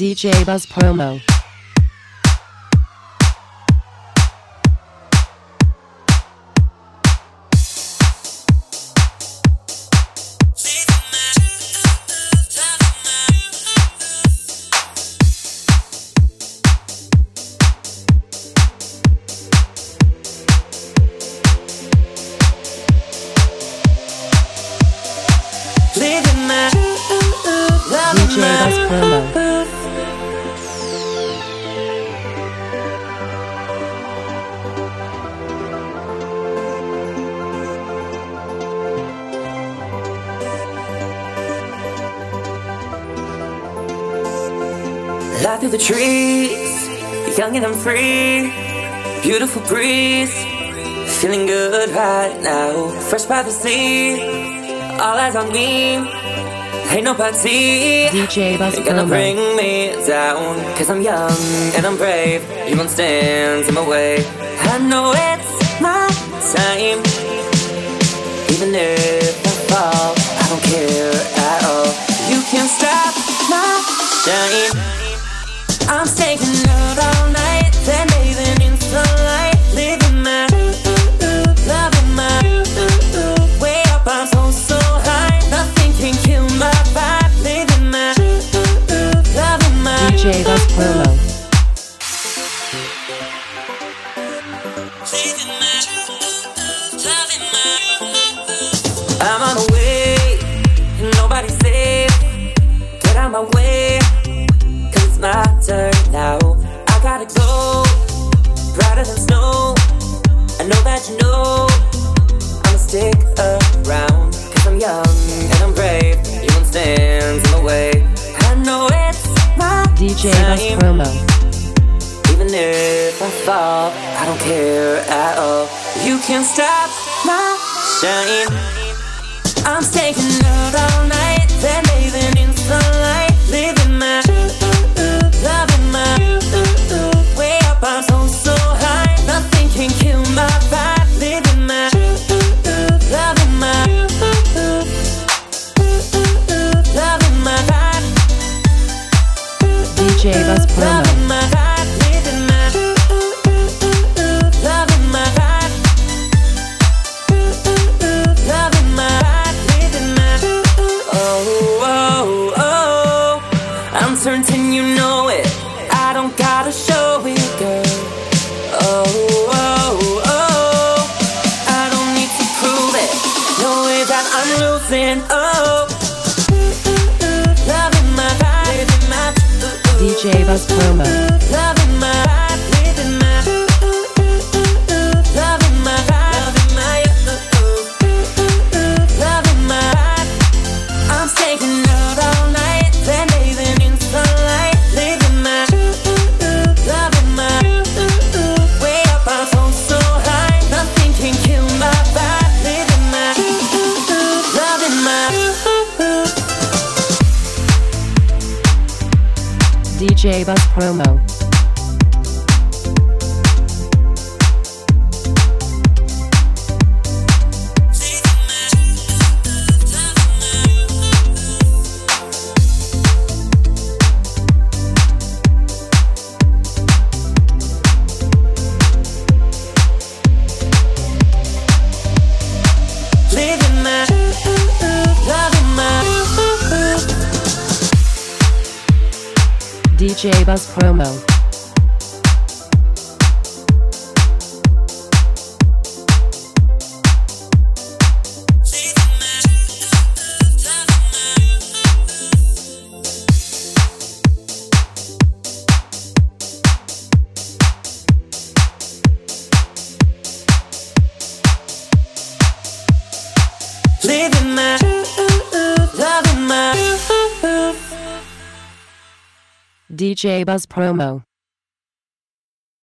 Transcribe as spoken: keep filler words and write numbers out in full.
D J Buzz Promo. D J Buzz Promo. Light through the trees, young and I'm free. Beautiful breeze, feeling good right now. Fresh by the sea, all eyes on me. Ain't nobody D J Buzz gonna Promo. bring me down. Cause I'm young and I'm brave. You won't stand in my way. I know it's my time. Even if I fall, I don't care at all. You can't stop my shine. I'm staying out all night, then bathing in sunlight, living my loving my way up. I'm so so high, nothing can kill my vibe. Living my loving my D J Buzz Promo. living my loving my. I'm on the way, and nobody's safe. Get out my way. My turn now. I gotta go brighter than snow. I know that you know I'ma stick around. Cause I'm young and I'm brave. You won't stand in my way. I know it's my D J Buzz time. Promo. Even if I fall, I don't care at all. You can't stop my shine. I'm staying out all night, then bathing in sunlight, living my loving my way up. I'm so so high, nothing can kill my vibe. Living my loving my loving my vibe. D J Buzz Promo. Loving my vibe. Living my loving my vibe. Loving my vibe. Living my oh oh oh. I'm certain you know it. I don't gotta show it, girl. Oh, oh, oh. I don't need to prove it. No way that I'm losing. Oh, loving my vibe, living my D J Buzz Promo. loving my vibe, living my loving my vibe, loving my loving my vibe. I'm staying out all night, then bathing in sunlight, living my loving my way up. I'm so so high, nothing can kill my vibe. Living my loving my D J Buzz Promo. living my loving my D J Buzz Promo. living my loving my D J Buzz Promo.